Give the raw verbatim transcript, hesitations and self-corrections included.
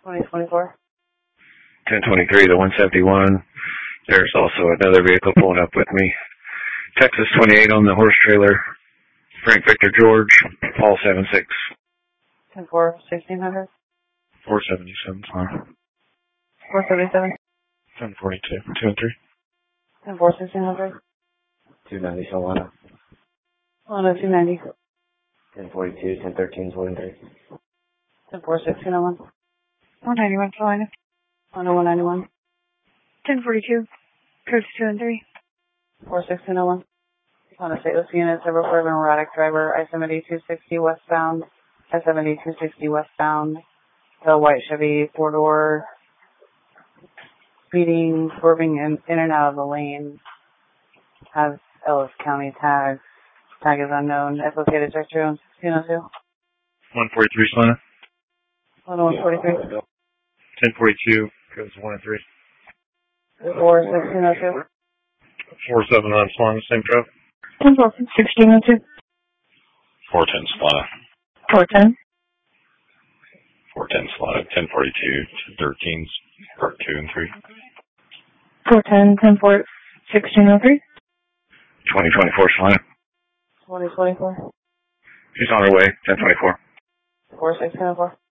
twenty twenty-four. ten twenty-three to one seventy-one. There's also another vehicle pulling up with me. Texas twenty-eight on the horse trailer. Frank Victor George, Paul seven six. ten four, sixteen hundred. four seventy-seven, fine. four seventy-seven. ten forty-two, two and three. ten four, sixteen hundred. two ninety, Solana. Solana, two ninety. ten forty-two, ten thirteen, one and three. ten four, sixteen oh one. one ninety-one, Solana. Solana, one ninety-one. ten forty-two, codes two and three. four sixteen oh one. Solana, stateless unit, several for erratic driver, I seventy two sixty westbound, I seventy two sixty westbound, the white Chevy four-door, speeding, swerving in, in and out of the lane, has Ellis County tags, tag is unknown, it's located sector on sixteen oh two. one forty-three, Solana. Solana, one forty-three. ten forty-two, goes one and three. four sixteen oh two. four seven on Solana, same drop. ten four, sixteen oh two. four ten Solana. four ten. four ten Solana, ten forty-two, two thirteen, part two and three. four ten, ten four, sixteen oh three. twenty twenty-four, Solana. twenty twenty-four. She's on her way, ten twenty-four. four sixteen oh four.